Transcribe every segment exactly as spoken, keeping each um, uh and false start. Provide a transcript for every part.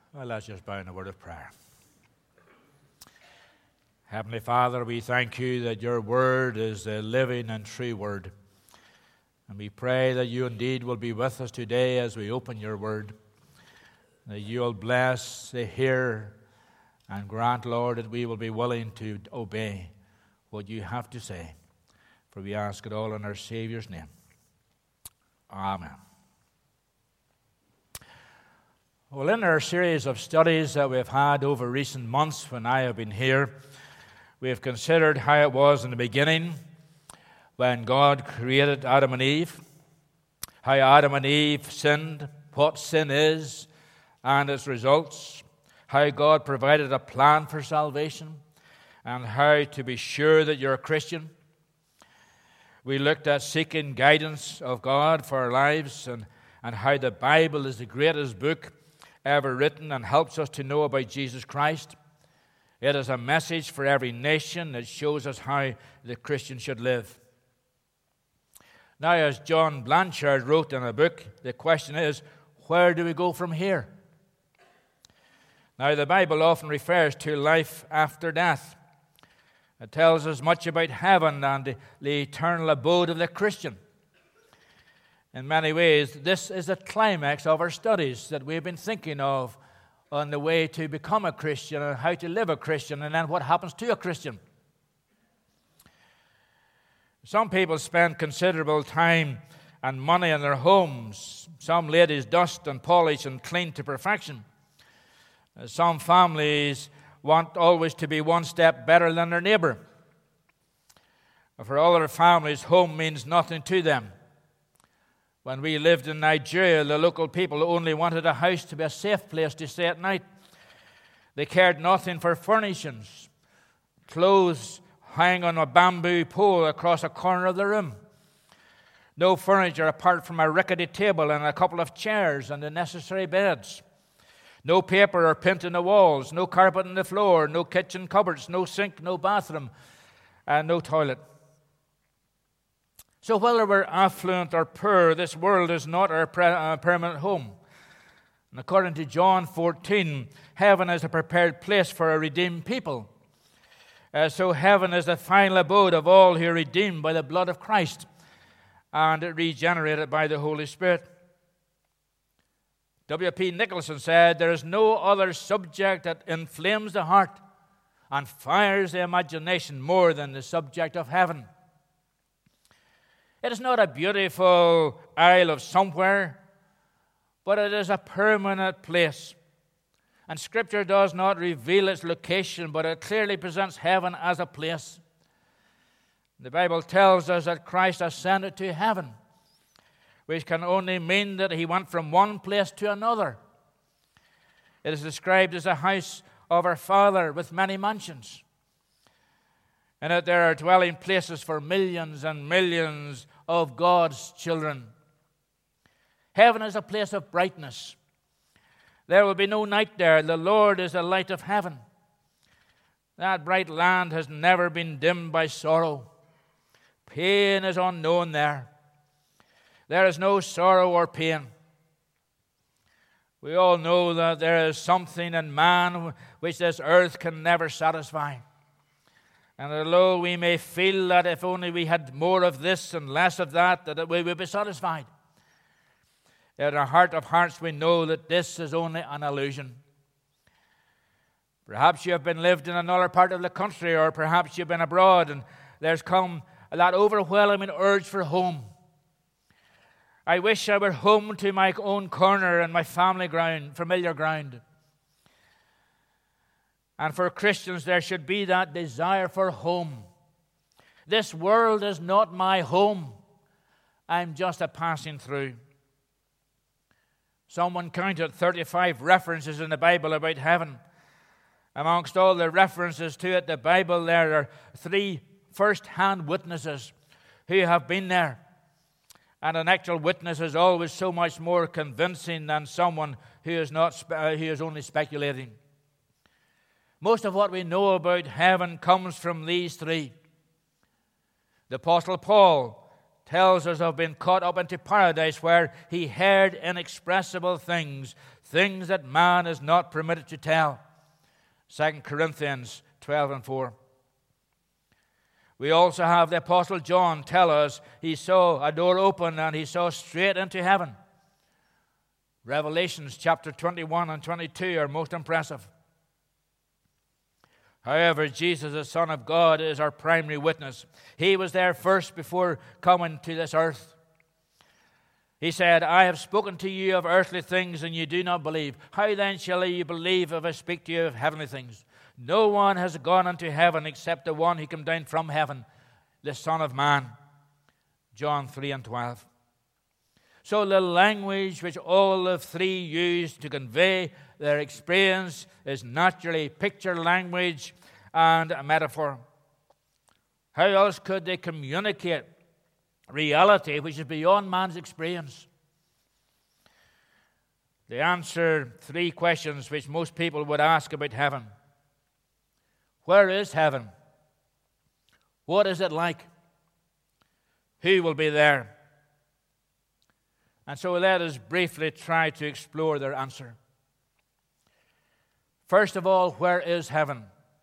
Well, let's just bow in a word of prayer. Heavenly Father, we thank you that your word is a living and true word. And we pray that you indeed will be with us today as we open your word. That you will bless the hearer and grant, Lord, that we will be willing to obey what you have to say. For we ask it all in our Savior's name. Amen. Well, in our series of studies that we've had over recent months when I have been here, we have considered how it was in the beginning when God created Adam and Eve, how Adam and Eve sinned, what sin is and its results, how God provided a plan for salvation, and how to be sure that you're a Christian. We looked at seeking guidance of God for our lives and, and how the Bible is the greatest book ever written and helps us to know about Jesus Christ. It is a message for every nation that shows us how the Christian should live. Now, as John Blanchard wrote in a book, the question is, where do we go from here? Now, the Bible often refers to life after death. It tells us much about heaven and the, the eternal abode of the Christian. In many ways, this is the climax of our studies that we've been thinking of on the way to become a Christian and how to live a Christian and then what happens to a Christian. Some people spend considerable time and money in their homes. Some ladies dust and polish and clean to perfection. Some families want always to be one step better than their neighbor. For other families, home means nothing to them. When we lived in Nigeria, the local people only wanted a house to be a safe place to stay at night. They cared nothing for furnishings. Clothes hang on a bamboo pole across a corner of the room. No furniture apart from a rickety table and a couple of chairs and the necessary beds. No paper or paint in the walls, no carpet on the floor, no kitchen cupboards, no sink, no bathroom, and no toilet. So whether we're affluent or poor, this world is not our pre- uh, permanent home. And according to John fourteen, heaven is a prepared place for a redeemed people. Uh, so heaven is the final abode of all who are redeemed by the blood of Christ and regenerated by the Holy Spirit. W P Nicholson said, "There is no other subject that inflames the heart and fires the imagination more than the subject of heaven." It is not a beautiful isle of somewhere, but it is a permanent place. And Scripture does not reveal its location, but it clearly presents heaven as a place. The Bible tells us that Christ ascended to heaven, which can only mean that he went from one place to another. It is described as a house of our Father with many mansions. In it there are dwelling places for millions and millions of God's children. Heaven is a place of brightness. There will be no night there. The Lord is the light of heaven. That bright land has never been dimmed by sorrow. Pain is unknown there. There is no sorrow or pain. We all know that there is something in man which this earth can never satisfy. And although we may feel that if only we had more of this and less of that, that we would be satisfied, in our heart of hearts we know that this is only an illusion. Perhaps you have been lived in another part of the country, or perhaps you've been abroad and there's come that overwhelming urge for home. I wish I were home to my own corner and my family ground, familiar ground. And for Christians, there should be that desire for home. This world is not my home. I'm just a passing through. Someone counted thirty-five references in the Bible about heaven. Amongst all the references to it, the Bible, there are three first-hand witnesses who have been there. And an actual witness is always so much more convincing than someone who is not spe- who is only speculating. Most of what we know about heaven comes from these three. The Apostle Paul tells us of being caught up into paradise, where he heard inexpressible things, things that man is not permitted to tell. Second Corinthians twelve and four. We also have the Apostle John tell us he saw a door open and he saw straight into heaven. Revelations chapter twenty-one and twenty-two are most impressive. However, Jesus, the Son of God, is our primary witness. He was there first before coming to this earth. He said, I have spoken to you of earthly things, and you do not believe. How then shall you believe if I speak to you of heavenly things? No one has gone into heaven except the one who came down from heaven, the Son of Man. John three and twelve. So the language which all of three used to convey their experience is naturally picture language and a metaphor. How else could they communicate reality which is beyond man's experience? They answered three questions which most people would ask about heaven. Where is heaven? What is it like? Who will be there? And so let us briefly try to explore their answer. First of all, where is heaven?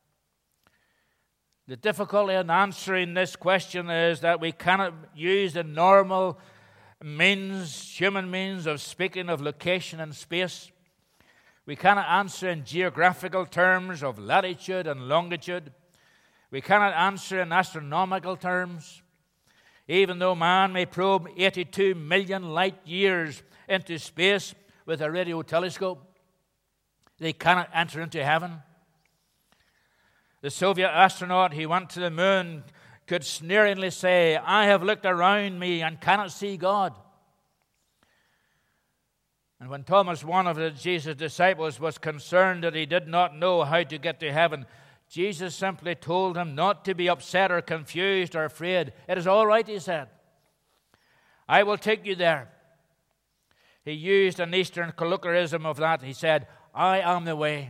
The difficulty in answering this question is that we cannot use the normal means, human means of speaking of location and space. We cannot answer in geographical terms of latitude and longitude. We cannot answer in astronomical terms. Even though man may probe eighty-two million light years into space with a radio telescope, they cannot enter into heaven. The Soviet astronaut who went to the moon could sneeringly say, I have looked around me and cannot see God. And when Thomas, one of the Jesus' disciples, was concerned that he did not know how to get to heaven, Jesus simply told him not to be upset or confused or afraid. It is all right, he said. I will take you there. He used an Eastern colloquialism of that. He said, I am the way.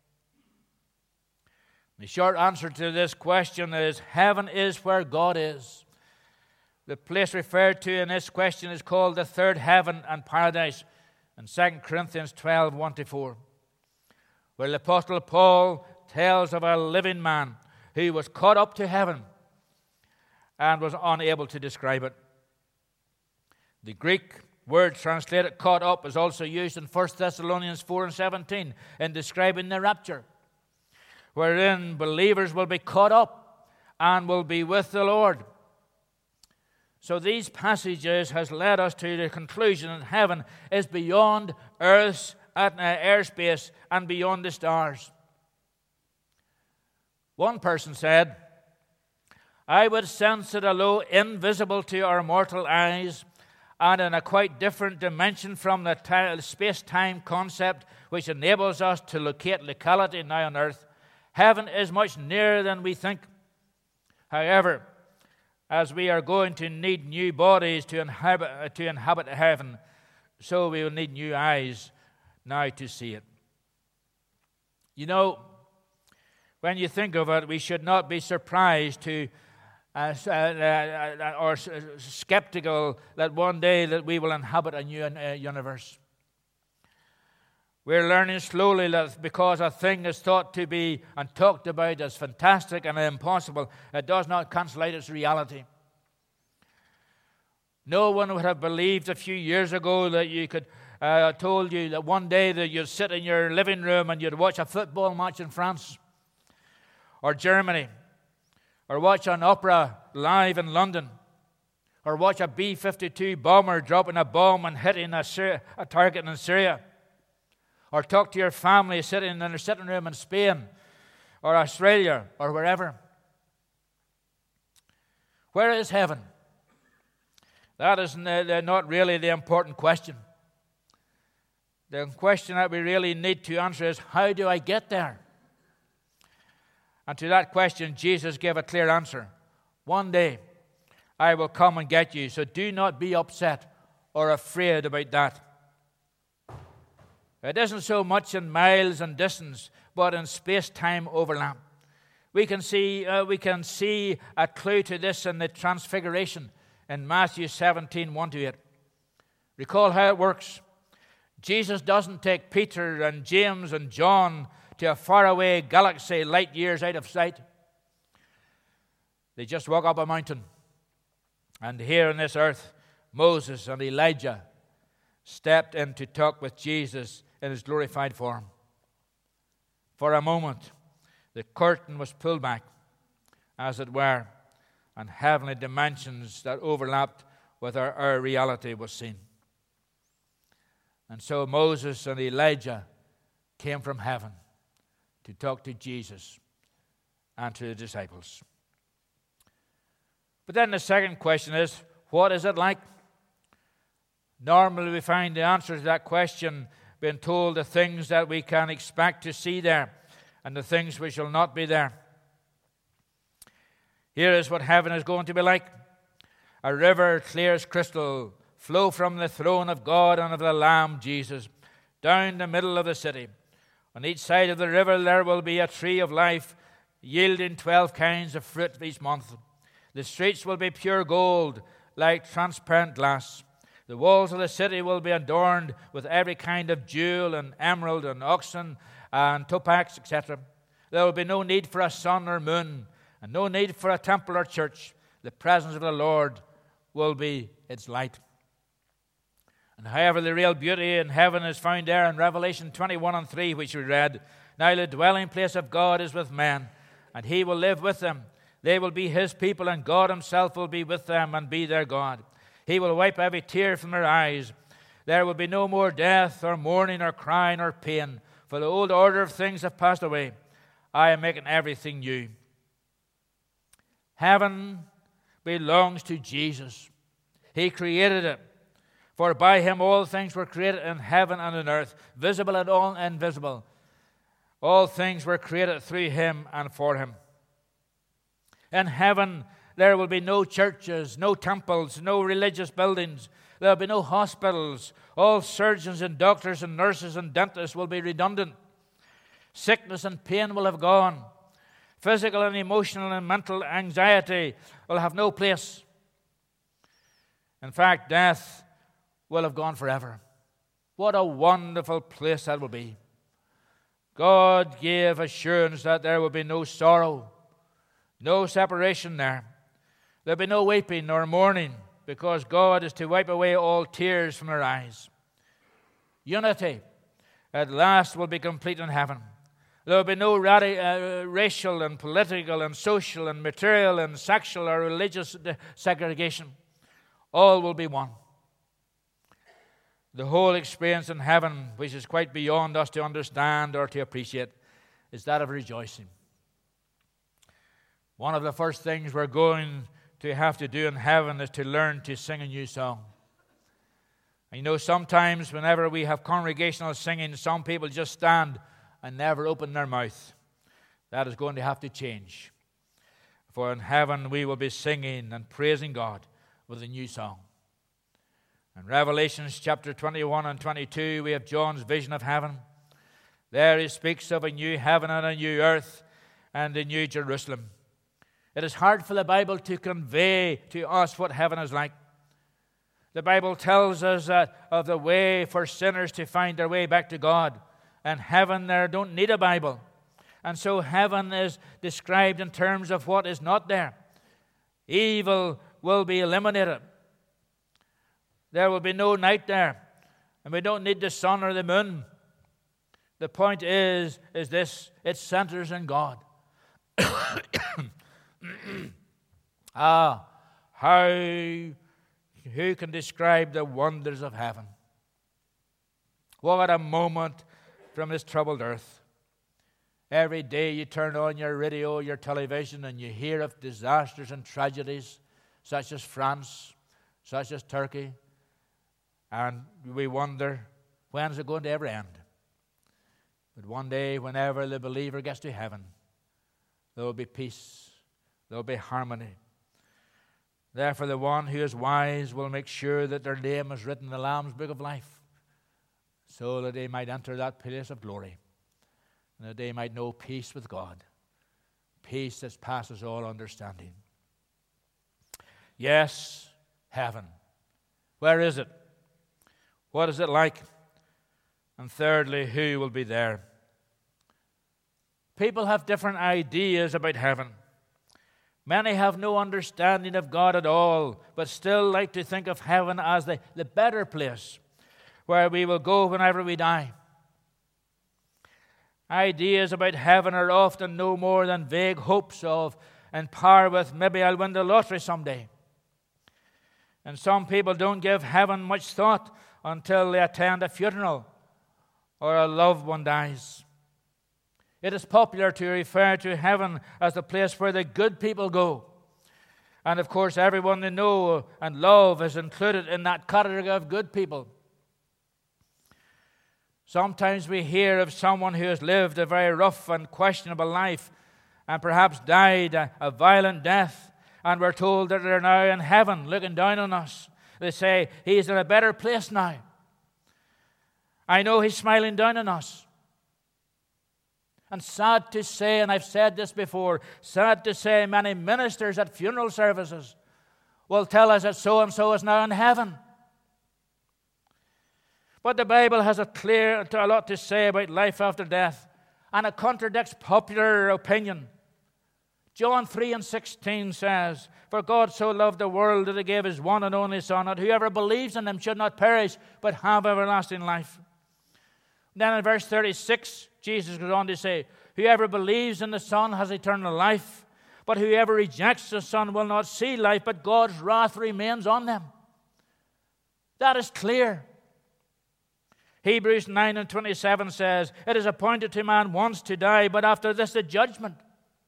The short answer to this question is heaven is where God is. The place referred to in this question is called the third heaven and paradise in Second Corinthians twelve, one to four, where the Apostle Paul tells of a living man who was caught up to heaven and was unable to describe it. The Greek word translated caught up is also used in First Thessalonians four and seventeen in describing the rapture, wherein believers will be caught up and will be with the Lord. So these passages has led us to the conclusion that heaven is beyond earth's airspace and beyond the stars. One person said, I would sense it although invisible to our mortal eyes and in a quite different dimension from the t- space-time concept which enables us to locate locality now on earth. Heaven is much nearer than we think. However, as we are going to need new bodies to inhabit, uh, to inhabit heaven, so we will need new eyes now to see it. You know, when you think of it, we should not be surprised to uh, uh, uh, or uh, skeptical that one day that we will inhabit a new uh, universe. We're learning slowly that because a thing is thought to be and talked about as fantastic and impossible, it does not cancel out its reality. No one would have believed a few years ago that you could, uh, told you that one day that you'd sit in your living room and you'd watch a football match in France or Germany, or watch an opera live in London, or watch a B fifty-two bomber dropping a bomb and hitting a, Syria, a target in Syria, or talk to your family sitting in their sitting room in Spain or Australia or wherever. Where is heaven? That is not really the important question. The question that we really need to answer is, how do I get there? And to that question, Jesus gave a clear answer. One day, I will come and get you, so do not be upset or afraid about that. It isn't so much in miles and distance, but in space-time overlap. We can see uh, we can see a clue to this in the Transfiguration in Matthew seventeen, one to eight. Recall how it works. Jesus doesn't take Peter and James and John to a faraway galaxy light years out of sight. They just walk up a mountain. And here on this earth, Moses and Elijah stepped in to talk with Jesus in his glorified form. For a moment, the curtain was pulled back, as it were, and heavenly dimensions that overlapped with our, our reality was seen. And so Moses and Elijah came from heaven to talk to Jesus and to the disciples. But then the second question is, what is it like? Normally we find the answer to that question being told the things that we can expect to see there and the things which will not be there. Here is what heaven is going to be like. A river clear as crystal flow from the throne of God and of the Lamb, Jesus, down the middle of the city. On each side of the river there will be a tree of life, yielding twelve kinds of fruit each month. The streets will be pure gold, like transparent glass. The walls of the city will be adorned with every kind of jewel and emerald and oxen and topaz, et cetera. There will be no need for a sun or moon, and no need for a temple or church. The presence of the Lord will be its light. And however, the real beauty in heaven is found there in Revelation twenty-one and three, which we read. Now the dwelling place of God is with men, and he will live with them. They will be his people, and God himself will be with them and be their God. He will wipe every tear from their eyes. There will be no more death or mourning or crying or pain, for the old order of things have passed away. I am making everything new. Heaven belongs to Jesus. He created it. For by him all things were created in heaven and on earth, visible and all invisible. All things were created through him and for him. In heaven there will be no churches, no temples, no religious buildings. There will be no hospitals. All surgeons and doctors and nurses and dentists will be redundant. Sickness and pain will have gone. Physical and emotional and mental anxiety will have no place. In fact, death will have gone forever. What a wonderful place that will be. God gave assurance that there will be no sorrow, no separation there. There will be no weeping nor mourning, because God is to wipe away all tears from our eyes. Unity at last will be complete in heaven. There will be no radi- uh, racial and political and social and material and sexual or religious segregation. All will be one. The whole experience in heaven, which is quite beyond us to understand or to appreciate, is that of rejoicing. One of the first things we're going to have to do in heaven is to learn to sing a new song. And you know, sometimes whenever we have congregational singing, some people just stand and never open their mouth. That is going to have to change. For in heaven we will be singing and praising God with a new song. In Revelations chapter twenty-one and twenty-two, we have John's vision of heaven. There he speaks of a new heaven and a new earth and a new Jerusalem. It is hard for the Bible to convey to us what heaven is like. The Bible tells us that of the way for sinners to find their way back to God. And heaven there don't need a Bible. And so heaven is described in terms of what is not there. Evil will be eliminated. There will be no night there. And we don't need the sun or the moon. The point is, is this, it centers in God. ah, how, who can describe the wonders of heaven? What a moment from this troubled earth. Every day you turn on your radio, your television, and you hear of disasters and tragedies, such as France, such as Turkey, and we wonder, when is it going to ever end? But one day, whenever the believer gets to heaven, there will be peace, there will be harmony. Therefore, the one who is wise will make sure that their name is written in the Lamb's Book of Life, so that they might enter that place of glory, and that they might know peace with God, peace that passes all understanding. Yes, heaven. Where is it? What is it like? And thirdly, who will be there? People have different ideas about heaven. Many have no understanding of God at all, but still like to think of heaven as the, the better place where we will go whenever we die. Ideas about heaven are often no more than vague hopes of, and par with, maybe I'll win the lottery someday. And some people don't give heaven much thought until they attend a funeral or a loved one dies. It is popular to refer to heaven as the place where the good people go. And of course, everyone they know and love is included in that category of good people. Sometimes we hear of someone who has lived a very rough and questionable life and perhaps died a, a violent death, and we're told that they're now in heaven looking down on us. They say, he's in a better place now. I know he's smiling down on us. And sad to say, and I've said this before, sad to say many ministers at funeral services will tell us that so-and-so is now in heaven. But the Bible has a clear, a lot to say about life after death, and it contradicts popular opinion. John three and sixteen says, "For God so loved the world that he gave his one and only Son, that whoever believes in him should not perish, but have everlasting life." Then in verse thirty-six, Jesus goes on to say, "Whoever believes in the Son has eternal life, but whoever rejects the Son will not see life, but God's wrath remains on them." That is clear. Hebrews nine and twenty-seven says, "It is appointed to man once to die, but after this the judgment."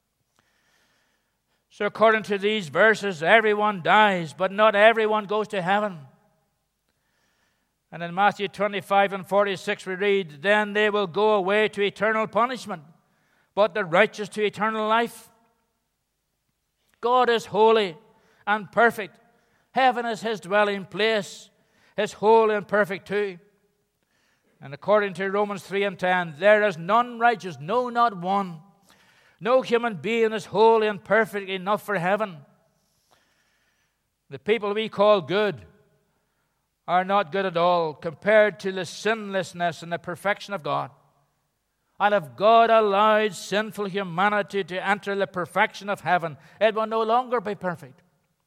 So according to these verses, everyone dies, but not everyone goes to heaven. And in Matthew twenty-five and forty-six we read, "Then they will go away to eternal punishment, but the righteous to eternal life." God is holy and perfect. Heaven is his dwelling place. His holy and perfect too. And according to Romans three and ten, "There is none righteous, no, not one. No human being is holy and perfect enough for heaven." The people we call good are not good at all compared to the sinlessness and the perfection of God. And if God allowed sinful humanity to enter the perfection of heaven, it will no longer be perfect.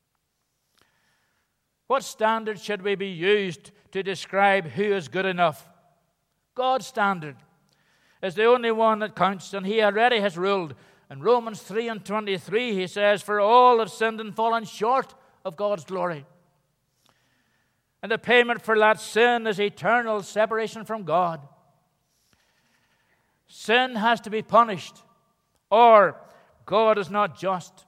What standard should we be used to describe who is good enough? God's standard is the only one that counts, and he already has ruled. In Romans three and twenty-three, he says, "For all have sinned and fallen short of God's glory." And the payment for that sin is eternal separation from God. Sin has to be punished, or God is not just.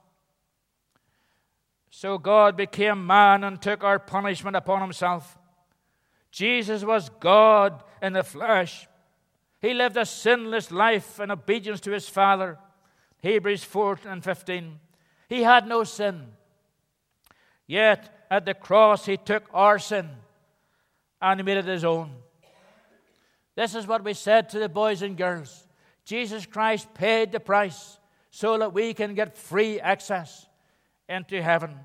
So God became man and took our punishment upon himself. Jesus was God in the flesh. He lived a sinless life in obedience to his Father. Hebrews four and fifteen. He had no sin. Yet at the cross he took our sin and he made it his own. This is what we said to the boys and girls. Jesus Christ paid the price so that we can get free access into heaven.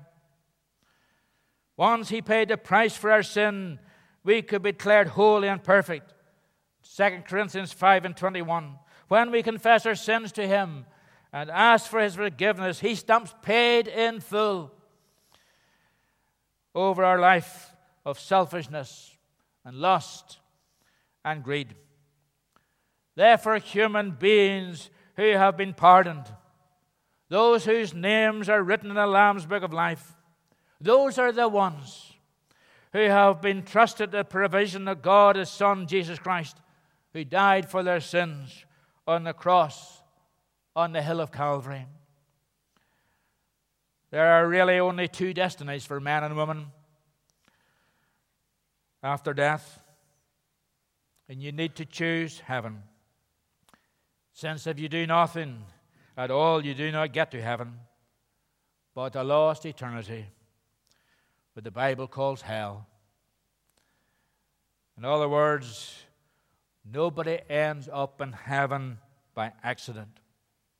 Once he paid the price for our sin, we could be declared holy and perfect. Second Corinthians five and twenty-one. When we confess our sins to him and ask for his forgiveness, he stamps paid in full over our life of selfishness and lust and greed. Therefore, human beings who have been pardoned, those whose names are written in the Lamb's Book of Life, those are the ones who have been trusted the provision of God, his Son, Jesus Christ, who died for their sins on the cross on the hill of Calvary. There are really only two destinies for men and women after death, and you need to choose heaven. Since if you do nothing at all, you do not get to heaven, but a lost eternity, what the Bible calls hell. In other words, nobody ends up in heaven by accident.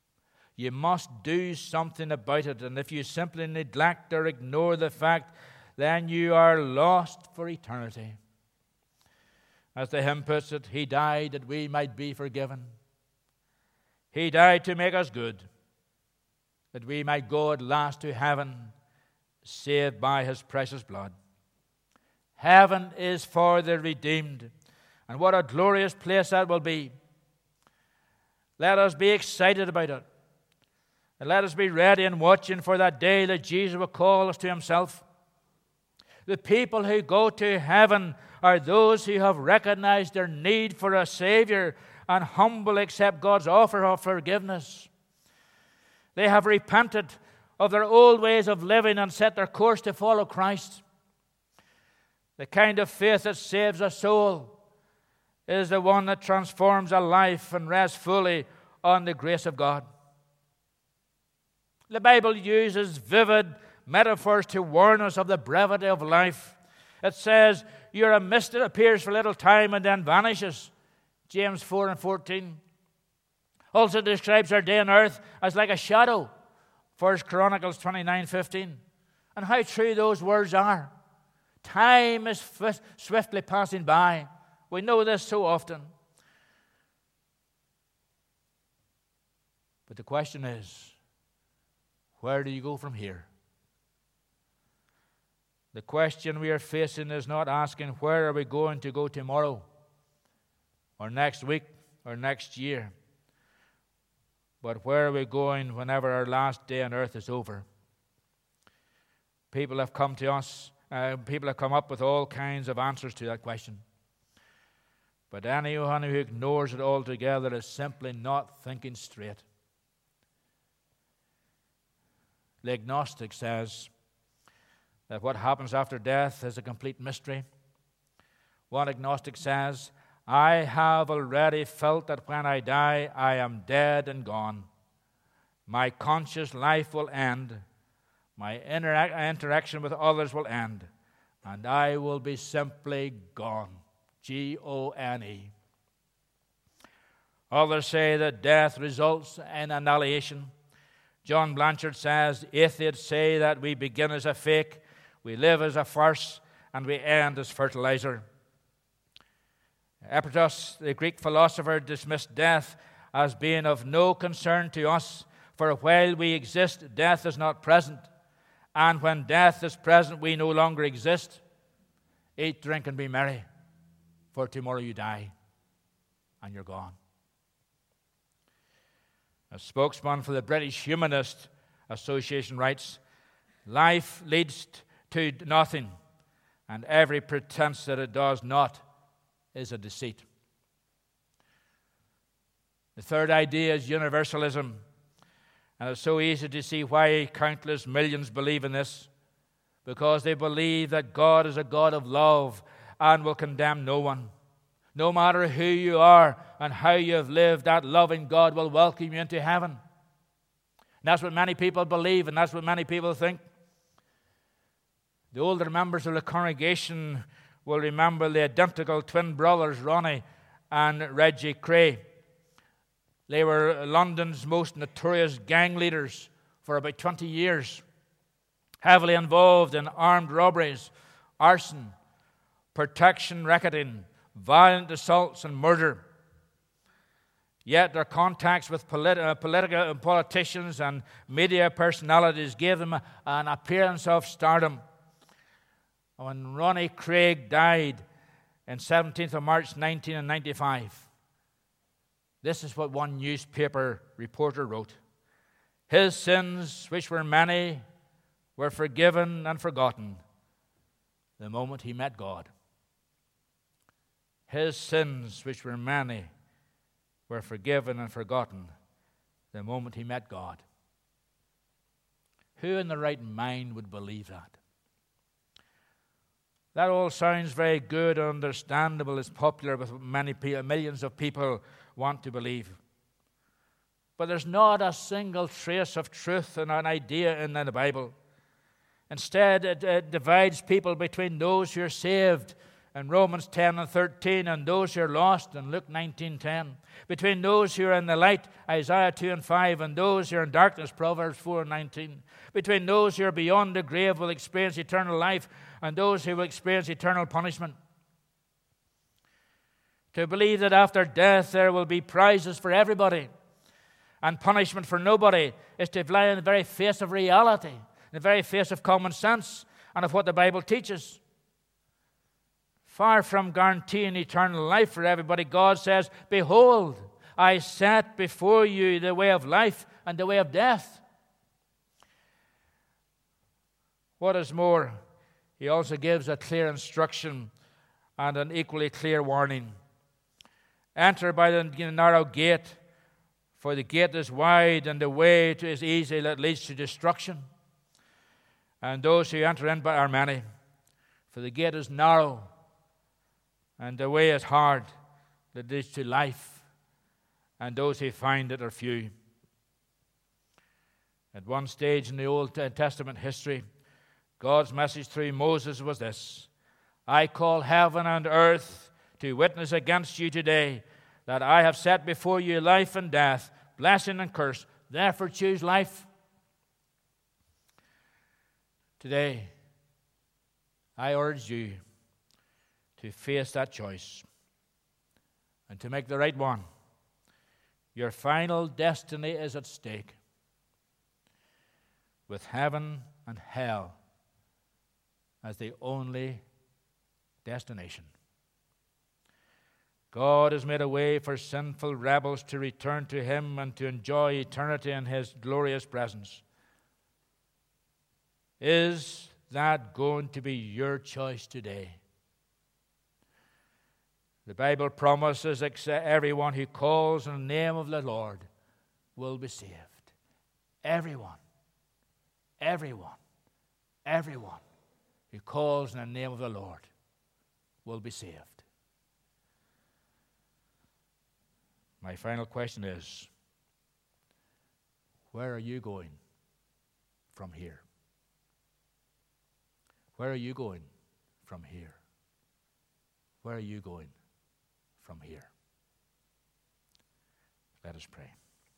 You must do something about it, and if you simply neglect or ignore the fact then you are lost for eternity. As the hymn puts it, He died that we might be forgiven. He died to make us good, that we might go at last to heaven, saved by His precious blood. Heaven is for the redeemed, and what a glorious place that will be. Let us be excited about it, and let us be ready and watching for that day that Jesus will call us to Himself. The people who go to heaven are those who have recognized their need for a Savior and humbly accept God's offer of forgiveness. They have repented of their old ways of living and set their course to follow Christ. The kind of faith that saves a soul is the one that transforms a life and rests fully on the grace of God. The Bible uses vivid metaphors to warn us of the brevity of life. It says, you're a mist that appears for a little time and then vanishes. James four and fourteen. Also describes our day on earth as like a shadow. First Chronicles twenty-nine fifteen. And how true those words are. Time is swiftly passing by. We know this so often. But the question is, where do you go from here? The question we are facing is not asking where are we going to go tomorrow or next week or next year, but where are we going whenever our last day on earth is over? People have come to us, uh, people have come up with all kinds of answers to that question. But anyone who ignores it altogether is simply not thinking straight. The agnostic says that what happens after death is a complete mystery. One agnostic says, I have already felt that when I die, I am dead and gone. My conscious life will end. My interac- interaction with others will end. And I will be simply gone. G O N E. Others say that death results in annihilation. John Blanchard says, atheists say that we begin as a fake, we live as a farce, and we end as fertilizer. Epictetus, the Greek philosopher, dismissed death as being of no concern to us, for while we exist, death is not present. And when death is present, we no longer exist. Eat, drink, and be merry, for tomorrow you die, and you're gone. A spokesman for the British Humanist Association writes, life leads to nothing, and every pretense that it does not is a deceit. The third idea is universalism, and it's so easy to see why countless millions believe in this, because they believe that God is a God of love and will condemn no one. No matter who you are and how you have lived, that loving God will welcome you into heaven. And that's what many people believe, and that's what many people think. The older members of the congregation will remember the identical twin brothers, Ronnie and Reggie Cray. They were London's most notorious gang leaders for about twenty years, heavily involved in armed robberies, arson, protection racketing, violent assaults, and murder. Yet their contacts with politi- uh, political politicians and media personalities gave them a, an appearance of stardom. When Ronnie Craig died on seventeenth of March nineteen ninety-five, this is what one newspaper reporter wrote. His sins, which were many, were forgiven and forgotten the moment he met God. His sins, which were many, were forgiven and forgotten the moment he met God. Who in their right mind would believe that? That all sounds very good and understandable. It's popular with many people, millions of people want to believe. But there's not a single trace of truth and an idea in the Bible. Instead, it, it divides people between those who are saved in Romans ten and thirteen, and those who are lost in Luke nineteen ten. Between those who are in the light, Isaiah two and five, and those who are in darkness, Proverbs four and nineteen. Between those who are beyond the grave will experience eternal life, and those who will experience eternal punishment. To believe that after death there will be prizes for everybody and punishment for nobody is to fly in the very face of reality, in the very face of common sense and of what the Bible teaches. Far from guaranteeing eternal life for everybody, God says, "Behold, I set before you the way of life and the way of death." What is more, he also gives a clear instruction and an equally clear warning. Enter by the narrow gate, for the gate is wide and the way is easy that leads to destruction. And those who enter in by are many. For the gate is narrow and the way is hard that leads to life. And those who find it are few. At one stage in the Old Testament history, God's message through Moses was this: "I call heaven and earth to witness against you today that I have set before you life and death, blessing and curse. Therefore choose life." Today, I urge you to face that choice and to make the right one. Your final destiny is at stake, with heaven and hell as the only destination. God has made a way for sinful rebels to return to Him and to enjoy eternity in His glorious presence. Is that going to be your choice today? The Bible promises that everyone who calls on the name of the Lord will be saved. Everyone, everyone, everyone who calls on the name of the Lord will be saved. My final question is, where are you going from here? Where are you going from here? Where are you going from here? Let us pray.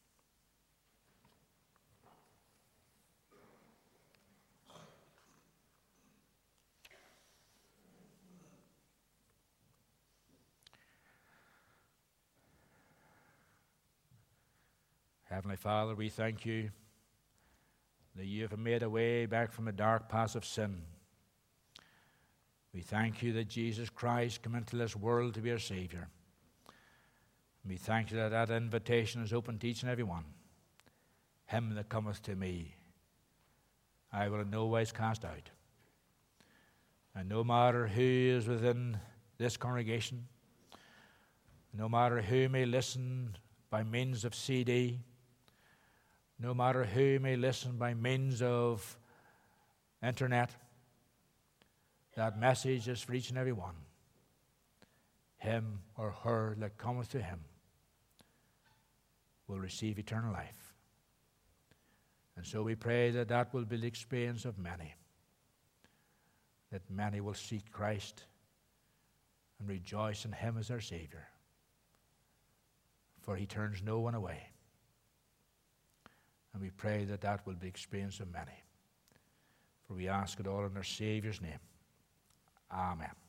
Heavenly Father, we thank you that you have made a way back from the dark paths of sin. We thank you that Jesus Christ came into this world to be our Savior. We thank you that that invitation is open to each and every one. Him that cometh to me, I will in no wise cast out. And no matter who is within this congregation, no matter who may listen by means of C D, no matter who may listen by means of internet, that message is for each and every one. Him or her that cometh to Him will receive eternal life. And so we pray that that will be the experience of many, that many will seek Christ and rejoice in Him as their Savior, for He turns no one away. And we pray that that will be the experience of many. For we ask it all in our Savior's name. Amen.